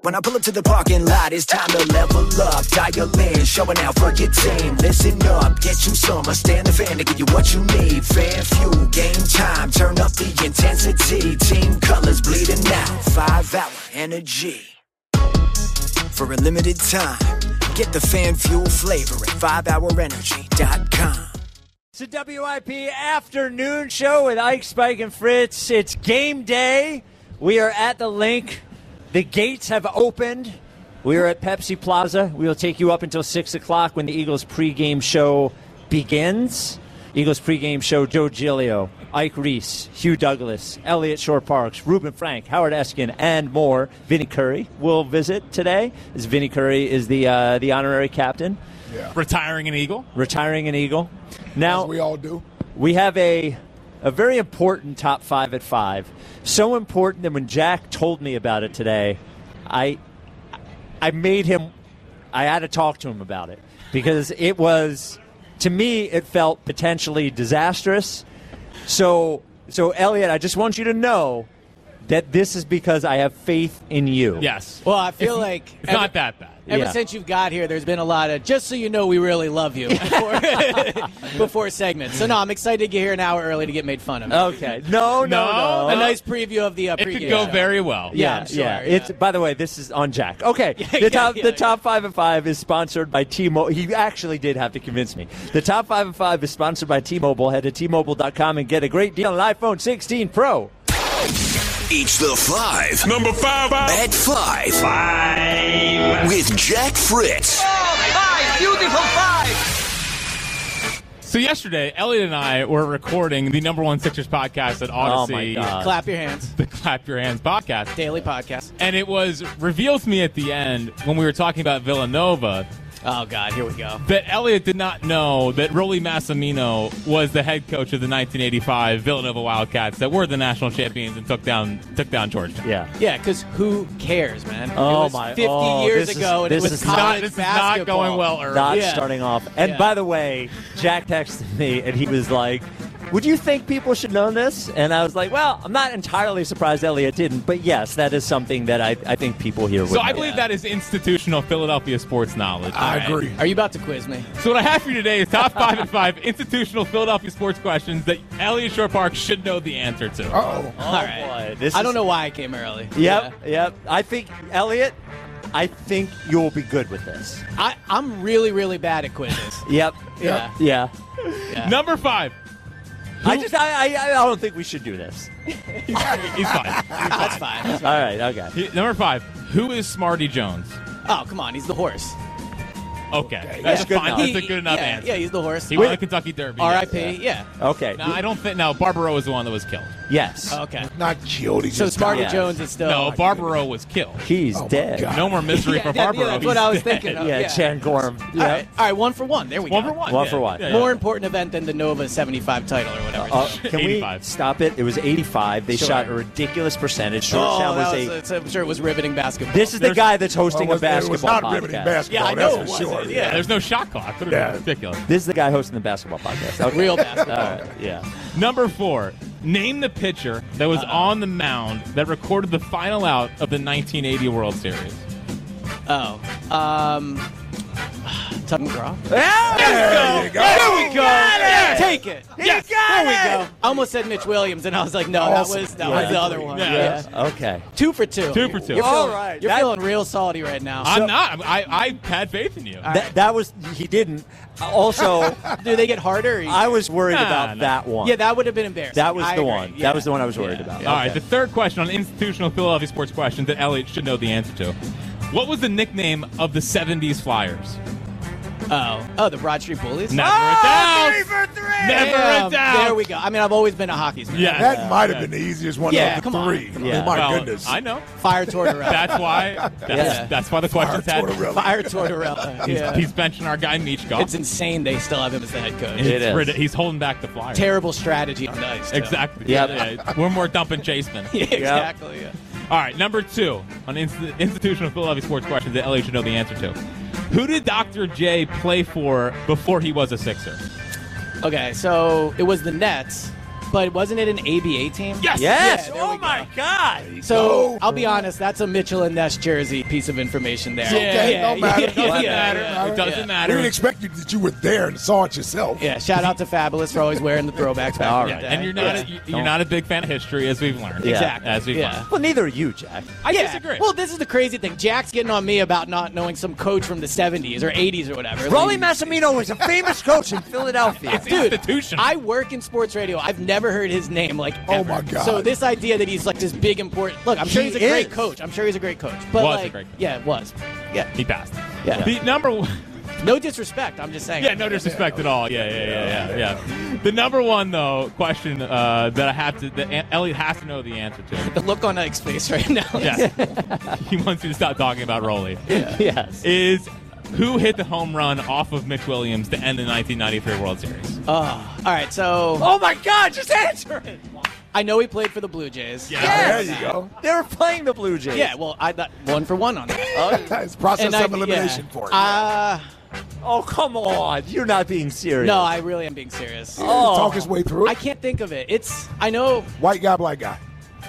When I pull up to the parking lot, it's time to level up. Dial in, showing out for your team. Listen up, get you some. Stand the fan to give you what you need. Fan fuel, game time, turn up the intensity. Team colors bleeding out, 5-hour energy. For a limited time, get the fan fuel flavor at 5hourenergy.com. It's a WIP afternoon show with Ike, Spike, and Fritz. It's game day. We are at the link. The gates have opened. We are at Pepsi Plaza. We will take you up until 6 o'clock when the Eagles pregame show begins. Eagles pregame show, Joe Giglio, Ike Reese, Hugh Douglas, Elliott Shore-Parks, Reuben Frank, Howard Eskin, and more. Vinny Curry will visit today, as Vinny Curry is the honorary captain. Yeah. Retiring an Eagle. Now, as we all do. We have a very important top 5 at 5. So important that when Jack told me about it today, I had to talk to him about it because it was, to me, it felt potentially disastrous. So Elliot, I just want you to know that this is because I have faith in you. Yes. Well, I feel like it's not that bad. Ever since you've got here, there's been a lot of, just so you know, we really love you before segments. So, no, I'm excited to get here an hour early to get made fun of. Okay. No. A nice preview of the It pregame. could go very well. Yeah, I'm sure. Yeah. It's, by the way, this is on Jack. Okay. The top 5 at 5 is sponsored by T-Mobile. He actually did have to convince me. The top 5 at 5 is sponsored by T-Mobile. Head to T-Mobile.com and get a great deal on an iPhone 16 Pro. It's the 5. Number 5. At 5. 5. With Jack Fritz. Oh, 5, beautiful 5. So yesterday, Elliot and I were recording the number one Sixers podcast at Odyssey. Oh, my God. Clap your hands. The Clap Your Hands podcast. Daily podcast. And it was revealed to me at the end when we were talking about Villanova Oh, God, here we go. that Elliot did not know that Rolly Massimino was the head coach of the 1985 Villanova Wildcats that were the national champions and took down Georgetown. Yeah. Yeah, because who cares, man? Oh, it was my- 50 oh, years this is- ago, and it this was is college This is basketball. not going well early. Not Yeah. starting off. And Yeah. by the way, Jack texted me, and he was like, would you think people should know this? And I was like, well, I'm not entirely surprised Elliot didn't, but yes, that is something that I think people here would So know. I believe that is institutional Philadelphia sports knowledge. I agree. Are you about to quiz me? So what I have for you today is top 5 and 5 institutional Philadelphia sports questions that Elliott Shore-Parks should know the answer to. Uh-oh. Oh, All right. boy. I don't know why I came early. Yep. I think, Elliot, I think you'll be good with this. I'm really, really bad at quizzes. Yep. Yeah. Yeah. Number 5. I don't think we should do this. He's fine. That's fine. All right, okay. Number 5. Who is Smarty Jones? Oh, come on. He's the horse. Okay. That's That's good fine. enough. That's a good enough answer. Yeah, he's the horse. He won the Kentucky Derby. R.I.P. Yeah. Okay. No, I don't think. No, Barbaro was the one that was killed. Yes. Okay. Not killed. He So just Smarty died. Jones is still. No, Barbaro was killed. He's Oh, my dead. God. No more misery for Barbaro. that's what I was He's dead. thinking of. Yeah, Chan Gorham. All right, 1 for 1. There we One go. for one. One yeah. for one. Yeah, More yeah. important event than the Nova 75 title or whatever. Can we 85. stop it? It was 85. They Sure. shot a ridiculous percentage. Oh, Georgetown I'm sure it was riveting basketball. This is the guy that's hosting Well, a basketball it was not podcast. riveting basketball. Yeah, I know that's it for wasn't. sure. Yeah. There's no shot clock. That would Yeah. be ridiculous. This is the guy hosting the basketball podcast. Okay. real basketball. All right. Yeah. Number 4. Name the pitcher that was on the mound that recorded the final out of the 1980 World Series. Oh. Tubman Graw. There you go. There we go. it. Take it. Yes. There we go. I almost said Mitch Williams, and I was like, no, that Awesome. was the other one. Yeah. Yeah. Okay. 2 for 2. 2 for 2. You're All feeling, right. You're That- feeling real salty right now. I'm not. I had faith in you. That was he didn't. Also, Do they get harder? I was worried Nah, about no. that one. Yeah, that would have been embarrassing. That was I the agree. one. Yeah. That was the one I was worried Yeah. about. All right, Okay. the third question on institutional Philadelphia sports questions that Elliot should know the answer to. What was the nickname of the 70s Flyers? Oh, the Broad Street Bullies? Never a doubt. 3 for 3. Never a Damn, doubt. there we go. I mean, I've always been a hockey fan. Yeah. That might have been the easiest one Yeah, of the come on. 3. Yeah. My Well, goodness. I know. Fire Tortorella. That's why. Yeah. That's why the question's had. Tortorella. Fire Tortorella. Yeah. He's benching our guy Michkov. It's insane they still have him as the head coach. It is. He's holding back the Flyers. Terrible strategy on the ice. too. Exactly. Yep. Yeah. We're more dumping Chaseman. Yeah, exactly. Yeah. All right, number 2 on institutional Philadelphia sports questions that Elliot should know the answer to. Who did Dr. J play for before he was a Sixer? Okay, so it was the Nets. but wasn't it an ABA team? Yes. Yes. Yeah, there we Oh, go. my God. So I'll be honest, that's a Mitchell and Ness jersey piece of information there. Okay, yeah, don't matter. It doesn't yeah, matter. yeah. It doesn't We matter. didn't expect you that you were there and saw it yourself. Yeah, shout out to Fabulous for always wearing the throwbacks back All in the right. day. And you're not a big fan of history, as we've learned. Exactly. As we've Yeah. learned. Well, neither are you, Jack. I Yeah. disagree. Well, this is the crazy thing. Jack's getting on me about not knowing some coach from the 70s or 80s or whatever. Rolly Massimino was a famous coach in Philadelphia. it's institutional. I work in sports radio. I've never heard his name like Oh, ever. my God. So this idea that he's like this big important look, I'm sure he's a great coach. I'm sure he's a great coach. But Was a like, great coach. yeah, was. Yeah. He passed. Yeah. The number one. No disrespect. I'm just saying. Yeah, no disrespect at all. Yeah. The number one though question that Elliot has to know the answer to. The look on Ike's face right now. Yes. He wants you to stop talking about Rolly. Yes. Is who hit the home run off of Mitch Williams to end the 1993 World Series? All right, so Oh, my God. Just answer it. I know he played for the Blue Jays. There you go. They were playing the Blue Jays. Yeah, well, I got 1 for 1 on that. It's process And I- of elimination for you. Oh, come on. You're not being serious. No, I really am being serious. Talk his way through I it. can't think of it. I know. White guy, black guy.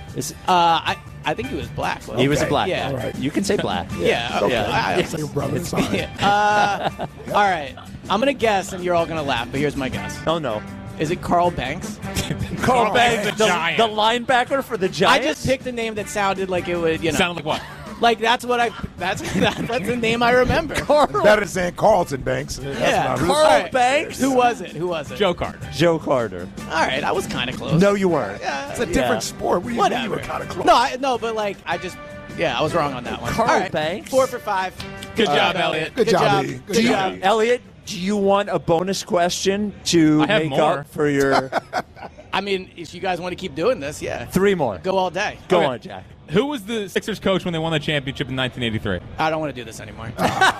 I think he was black. He was a Okay. black Yeah. guy. All right. You can say black. Yeah. Okay. I- Same brother. It's fine. Yeah. All right. I'm gonna guess, and you're all gonna laugh. But here's my guess. Oh, no. Is it Carl Banks? Carl Banks, the the Giant. linebacker for the I Giants? just picked a name that sounded like it would, Sound like what? like that's what I. That's the name I remember. Better than saying Carlton Banks. That's Yeah. not Carl All right. Banks? Who was it? Who was it? Joe Carter. Joe Carter. All right, I was kind of close. No, you weren't. It's a different sport. We Whatever. were kind of close. No, but like I just. Yeah, I was wrong on that one. Carl All right, Banks? 4 for 5. Good job, Elliot. Good job, E. Good Good job. job. Elliot, do you want a bonus question to I have make more. up for your I mean, if you guys want to keep doing this, yeah. 3 more? Go all day. Go Okay. on, Jack. Who was the Sixers coach when they won the championship in 1983? I don't want to do this anymore.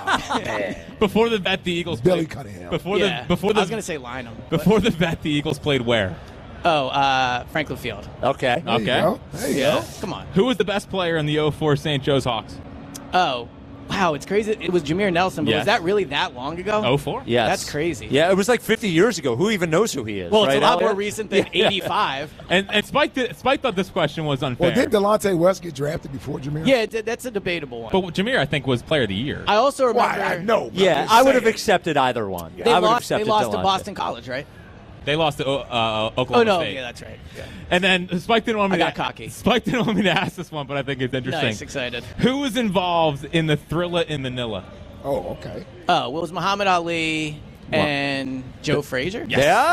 Before the vet, the Eagles Billy played. Cunningham. Before yeah. the I was going to say Lynham. before the vet, the Eagles played where? Franklin Field. Okay. There you Okay. go. There you Yeah. go. Come on. Who was the best player in the 04 St. Joe's Hawks? Oh, wow. It's crazy. It was Jameer Nelson, but Yes. was that really that long ago? 04? Yes. That's crazy. Yeah, it was like 50 years ago. Who even knows who he is? Well, it's right, a lot more Elliot? recent than 85. And Spike thought this question was unfair. Well, did Delonte West get drafted before Jameer? Yeah, that's a debatable one. But Jameer, I think, was player of the year. I also remember Why? I know. Yeah, I would have accepted either one. they I would have lost. They accepted lost to Delonte. Boston College, right? They lost to Oklahoma Oh no, State. yeah, that's right. Yeah. And then Spike didn't want me I got to cocky. Spike didn't want me to ask this one, but I think it's interesting. Nice, excited. Who was involved in the Thrilla in Manila? Oh, okay. Oh, well, it was Muhammad Ali and Joe Frazier.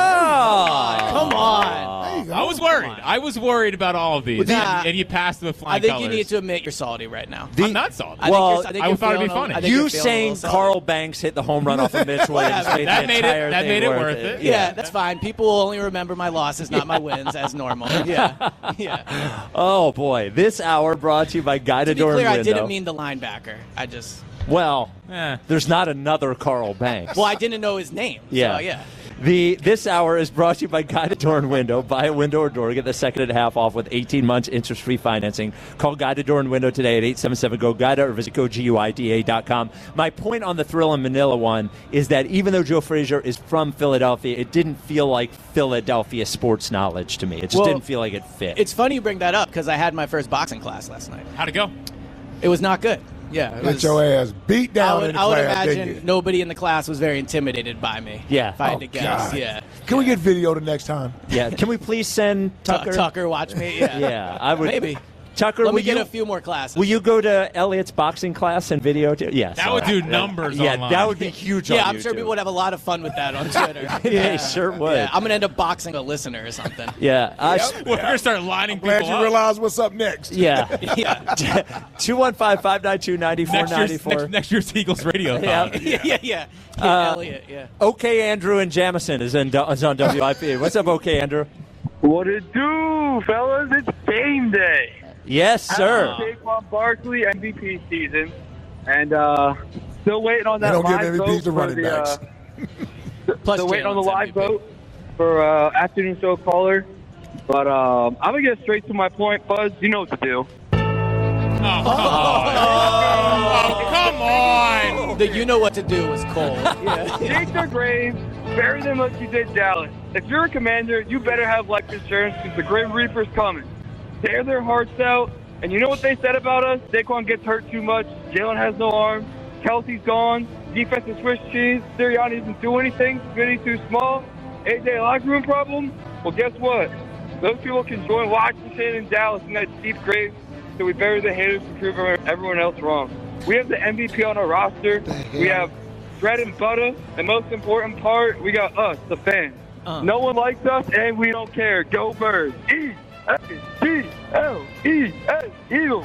Yeah. Come on. There you go. I was worried. I was worried about all of these, Nah. and you passed with flying I think colors. you need to admit you're salty right now. I'm not salty. Well, I think I you're thought it'd be feeling- funny. I think You you're feeling a saying little salty. Carl Banks hit the home run off of Mitch Williams Whatever. made That the made it- entire that thing made it worth worth it. it. Yeah, that's fine. People will only remember my losses, not my wins, as normal. Yeah, yeah. Oh boy, this hour brought to you by Guided To be Door clear, and I didn't Window. mean the linebacker. I just, Well, Eh. there's not another Carl Banks. well, I didn't know his name. Yeah. So, yeah. This hour is brought to you by Guided Door and Window. Buy a window or door, get the second and a half off with 18 months interest-free financing. Call Guided Door and Window today at 877-GO-GUIDA or visit GoGUIDA.com. My point on the Thrill in Manila one is that even though Joe Frazier is from Philadelphia, it didn't feel like Philadelphia sports knowledge to me. It just Well, didn't feel like it fit. It's funny you bring that up because I had my first boxing class last night. How'd it go? It was not good. Yeah. It Get was, your ass beat down in the I would class, didn't imagine you? nobody in the class was very intimidated by me. Yeah. If I had Oh, to guess. God. Yeah. Can we get video the next time? Yeah. Can we please send Tucker? Tucker, watch me. Yeah. Yeah, I would. Maybe. Tucker, Let will me get you, a few more classes. will you go to Elliot's boxing class and video too? Yes. That all would right. do numbers Yeah, online. that would be huge. Yeah, on I'm sure YouTube. people would have a lot of fun with that on Twitter. Yeah, he sure would. Yeah, I'm going to end up boxing a listener or something. Yeah. We're gonna start lining Glad people you up. realize what's up next. Yeah. Yeah. 215-592-9494. Next year's Eagles radio. Yeah. yeah, yeah. Elliot, yeah. OK Andrew and Jamison is on WIP. What's up, OK Andrew? What it do, fellas? It's game day. Yes, sir. Saquon Barkley MVP season, and still waiting on They that don't give live MVPs vote to for running the. backs. Plus Still waiting on the Jalen's live MVP. vote for afternoon show caller, but I'm gonna get straight to my point, Buzz. You know what to do. Come on! The you know what to do was cold. Yeah. Take their graves, bury them like you did Dallas. if you're a Commander, you better have life insurance because the Grim Reaper's coming. Tear their hearts out. And you know what they said about us? Saquon gets hurt too much. Jalen has no arm. Kelsey's gone. Defense is Swiss cheese. Sirianni doesn't do anything. Smitty's too small. AJ locker room problem? Well, guess what? Those people can join Washington and Dallas in that deep grave, so we bury the haters and prove everyone else wrong. We have the MVP on our roster. We have bread and butter. The most important part, we got us, the fans. No one likes us, and we don't care. Go Birds. E-A-G-L-E-S, Eagles.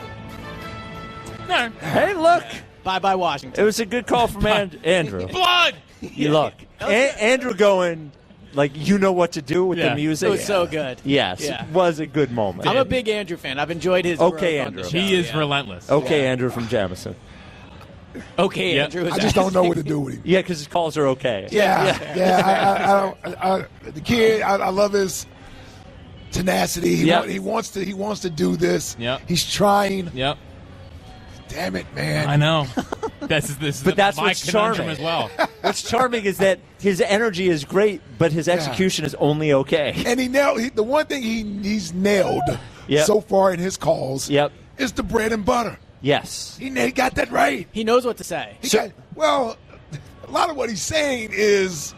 Hey, look. Bye-bye, Washington. It was a good call from Andrew. Blood! You look. Andrew going, like, you know what to do with the music. It was so good. Yes, Yeah. it was a good moment. I'm a big Andrew fan. I've enjoyed his Okay, growth on the Andrew. show. He is relentless. Okay, Andrew from Jamison. Okay, Yep. Andrew. I just don't know what to do with him. Yeah, because his calls are okay. Yeah. The kid, I love his tenacity. Yep. He wants to do this. Yep. He's trying. Yep. Damn it, man. I know. This is But that's my what's conundrum charming. as well. What's charming is that his energy is great, but his execution is only okay. And the one thing he's nailed Yep. so far in his calls Yep. is the bread and butter. Yes. He got that right. He knows what to say. A lot of what he's saying is,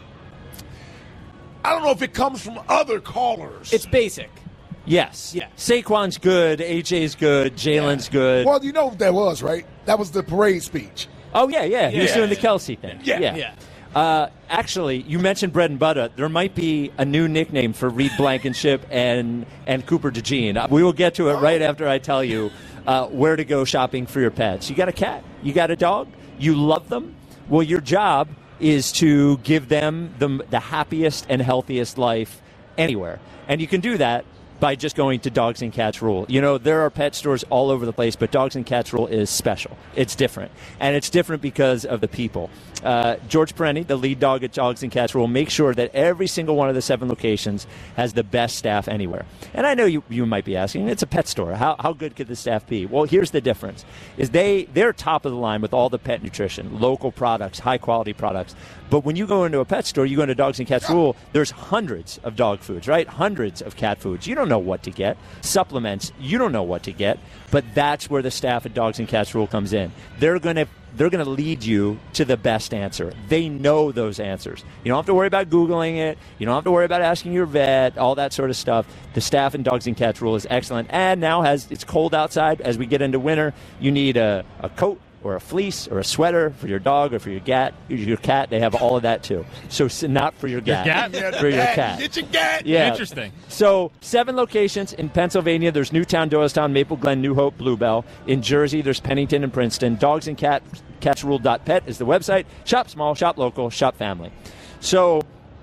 I don't know if it comes from other callers. It's basic. Yes. Yeah. Saquon's good. AJ's good. Jalen's good. Well, you know what that was, right? That was the parade speech. Oh, yeah. He was Yeah. doing the Kelsey thing. Yeah. Actually, you mentioned bread and butter. There might be a new nickname for Reed Blankenship and Cooper DeJean. We will get to it right after I tell you where to go shopping for your pets. You got a cat? You got a dog? You love them? Well, your job is to give them the happiest and healthiest life anywhere. And you can do that by just going to Dogs and Cats Rule. You know, there are pet stores all over the place, but Dogs and Cats Rule is special. It's different. And it's different because of the people. George Perenni, the lead dog at Dogs and Cats Rule, makes sure that every single one of the 7 locations has the best staff anywhere. And I know you might be asking, it's a pet store. How good could the staff be? Well, here's the difference. Is they're top of the line with all the pet nutrition, local products, high-quality products. But when you go into a pet store, you go into Dogs and Cats Rule, there's hundreds of dog foods, right? Hundreds of cat foods. You don't know what to get. Supplements, you don't know what to get. But that's where the staff at Dogs and Cats Rule comes in. They're going to lead you to the best answer. They know those answers. You don't have to worry about Googling it. You don't have to worry about asking your vet, all that sort of stuff. The staff in Dogs and Cats Rule is excellent. And now it's cold outside. As we get into winter, you need a coat or a fleece or a sweater for your dog or for your cat. They have all of that too. So not for your cat. For your cat. Get your cat. Yeah. Interesting. So 7 locations in Pennsylvania. There's Newtown, Doylestown, Maple Glen, New Hope, Bluebell. In Jersey, there's Pennington and Princeton. Dogs and Catsrule.pet is the website. Shop small, shop local, shop family. So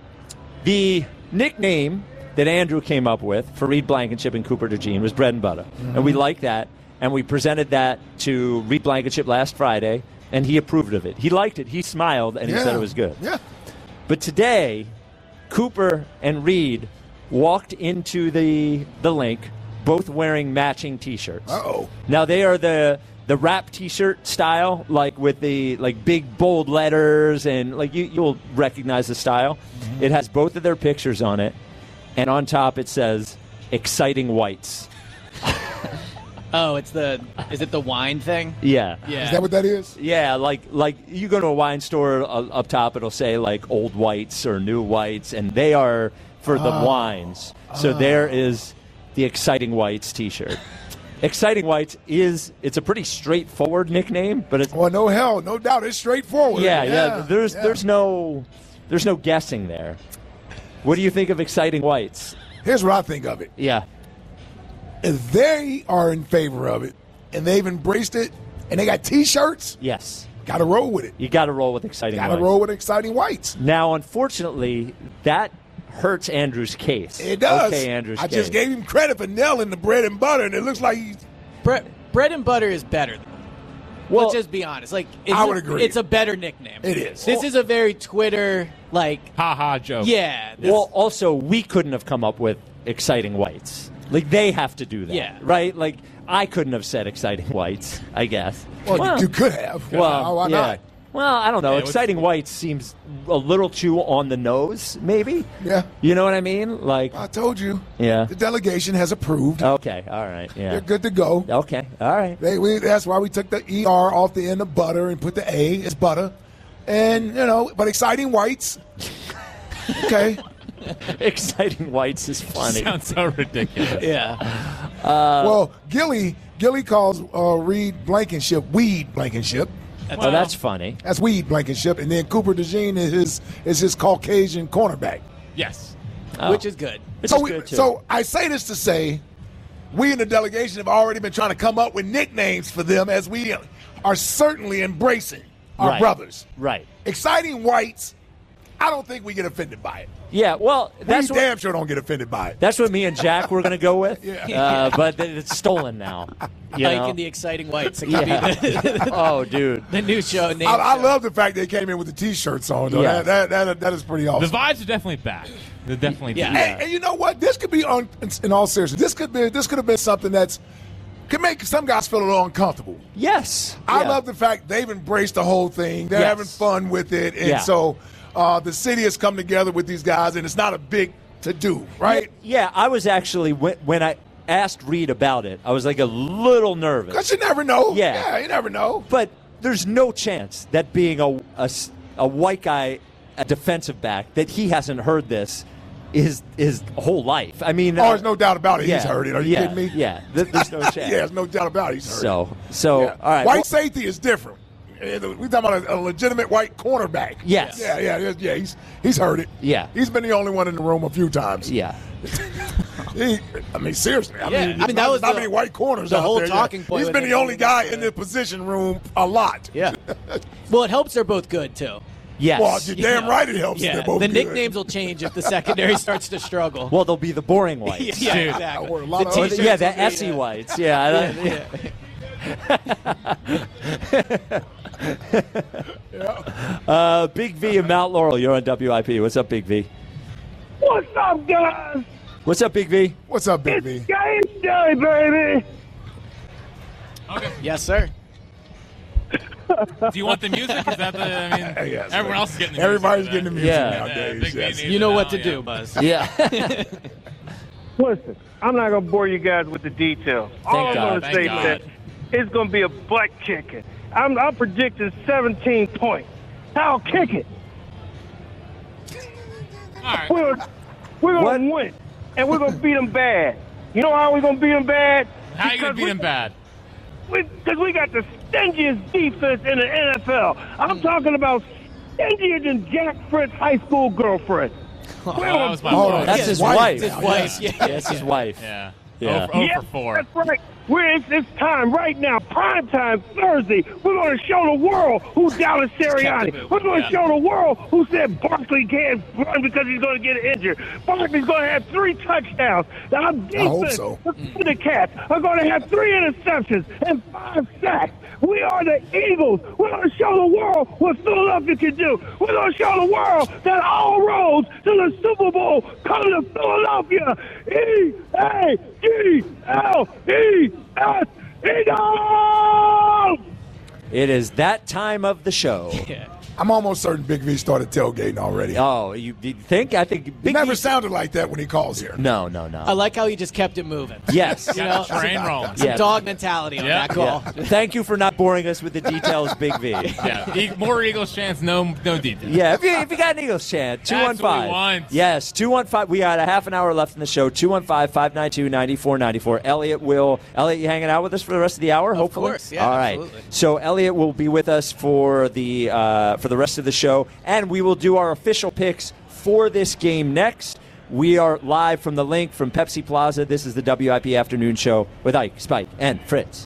the nickname that Andrew came up with for Reed Blankenship and Cooper DeJean was bread and butter. Mm-hmm. And we like that. And we presented that to Reed Blankenship last Friday, and he approved of it. He liked it. He smiled, and he said it was good. Yeah. But today, Cooper and Reed walked into the link, both wearing matching T-shirts. Uh-oh. Now, they are the wrap T-shirt style, like with the big bold letters, and you'll recognize the style. Mm-hmm. It has both of their pictures on it, and on top it says, "Exciting Whites." Oh, is it the wine thing? Yeah. Yeah. Is that what that is? Yeah, like you go to a wine store, up top it'll say like Old Whites or New Whites, and they are for the wines. So there is the Exciting Whites T-shirt. Exciting Whites it's a pretty straightforward nickname, but it's Well, no doubt, it's straightforward. yeah. There's no guessing there. What do you think of Exciting Whites? Here's what I think of it. Yeah. If they are in favor of it, and they've embraced it, and they got T-shirts, Yes. got to roll with it. You got to roll with Exciting Got to Whites. roll with Exciting Whites. Now, unfortunately, that hurts Andrew's case. It does. Okay, Andrew's I case. just gave him credit for nailing the bread and butter, and it looks like he's Bread and butter is better. Well, Let's just be honest. I would agree. It's a better nickname. It is. This is a very Twitter Ha joke. Yeah. Well, also, we couldn't have come up with Exciting Whites. They have to do that. Yeah. Right? I couldn't have said Exciting Whites, I guess. Well, you could have. Well, Why yeah. not? Well, I don't know. Yeah, Exciting Whites seems a little too on the nose, maybe. Yeah. You know what I mean? Like, I told you. Yeah. The delegation has approved. okay, all right, yeah. They're good to go. Okay, all right. That's why we took the ER off the end of butter and put the A. It's butter. And, but Exciting Whites. Okay. Exciting Whites is funny. Sounds so ridiculous. Yeah. Well, Gilly calls Reed Blankenship Weed Blankenship. Oh, that's funny. That's Weed Blankenship. And then Cooper DeJean is his Caucasian cornerback. Yes. Which is good. Which is good, too. So I say this to say we in the delegation have already been trying to come up with nicknames for them as we are certainly embracing our Right. brothers. Right. Exciting Whites, I don't think we get offended by it. Yeah, well, that's we damn sure don't get offended by it. That's what me and Jack were going to go with. Yeah. But it's stolen now. You Ike know? and the Exciting Whites. It could Yeah. be the, Oh, dude. the new show name. I love the fact they came in with the T-shirts on, though. Yeah. That is pretty The awesome. vibes are definitely back. They're definitely Yeah. back. And you know what? This could be in all seriousness. This could have been something could make some guys feel a little uncomfortable. Yes. I Yeah. love the fact they've embraced the whole thing. They're Yes. having fun with it, and Yeah. so the city has come together with these guys, and it's not a big to do, right? Yeah, I was actually, when I asked Reed about it, I was like a little nervous. Because you never know. Yeah. You never know. But there's no chance that being a white guy, a defensive back, that he hasn't heard this his whole life. I mean, There's no doubt about it. yeah, He's heard it. Are you yeah, kidding me? Yeah, there's no chance. Yeah, there's no doubt about it. He's heard it. So Yeah. all right. White well- safety is different. We're talking about a legitimate white cornerback. Yes. Yeah. He's heard it. Yeah. He's been the only one in the room a few times. Yeah. Seriously. that was not the- many white corners the out whole there. talking point He's with been him the only being guy this, in the position room a lot. Yeah. Well, it helps they're both good, too. Yes. Well, you're damn know. right it helps. Yeah. They're both The good. nicknames will change if the secondary starts to struggle. Well, they'll be the boring whites. yeah, Dude. exactly. Or a lot of The other- t-shirts Yeah, will the be, Essie whites. Yeah. Big V in Mount Laurel, you're on WIP. What's up, Big V? What's up, guys? What's up, Big V? What's up, Big V? Game day, baby. Yes, sir. Do you want the music? Is that Yes, everyone man. else is getting the Everybody's music. getting the music Yeah. nowadays. Big V yes. needs You know it what now, to do, yeah. Buzz. Yeah. Listen, I'm not going to bore you guys with the details. All I'm God. going to Thank say God. is that it's going to be a butt kicking. I'm predicting 17 points. I'll kick it. All right. We're going to win, and we're going to beat them bad. You know how we're going to beat them bad? How are you going to beat him bad? Because we got the stingiest defense in the NFL. I'm talking about stingier than Jack Fritz's high school girlfriend. Oh, that was my Hold on. fault. That's his wife. wife. His wife. Yeah, that's his wife. Yeah. Yeah. Oh Yes, for 4. that's right. It's time right now, prime time Thursday. We're going to show the world who's Dallas Sirianni. We're going to show the world who said Barkley can't run because he's going to get injured. Barkley's going to have 3 touchdowns. Our hope defense, so. the Cats, are going to have 3 interceptions and 5 sacks. We are the Eagles. We're going to show the world what Philadelphia can do. We're going to show the world that all roads to the Super Bowl come to Philadelphia. E-A-G-L-E-S, Eagles! It is that time of the show. I'm almost certain Big V started tailgating already. Oh, you think? I think He Big never V- sounded like that when he calls here. No. I like how he just kept it moving. Yes. You know, Got the train rolling. some Yeah. dog mentality on Yeah. that call. Thank you for not boring us with the details, Big V. Yeah. More Eagles chance, no details. Yeah, if you got an Eagles chant, 215. That's what we want. Yes, 215. We got a half an hour left in the show. 215-592-9494. Elliot, you hanging out with us for the rest of the hour? Hopefully. course, yeah, All right. absolutely. So Elliot will be with us for the rest of the show, and we will do our official picks for this game next. We are live from the link from Pepsi Plaza. This is the WIP Afternoon Show with Ike, Spike, and Fritz.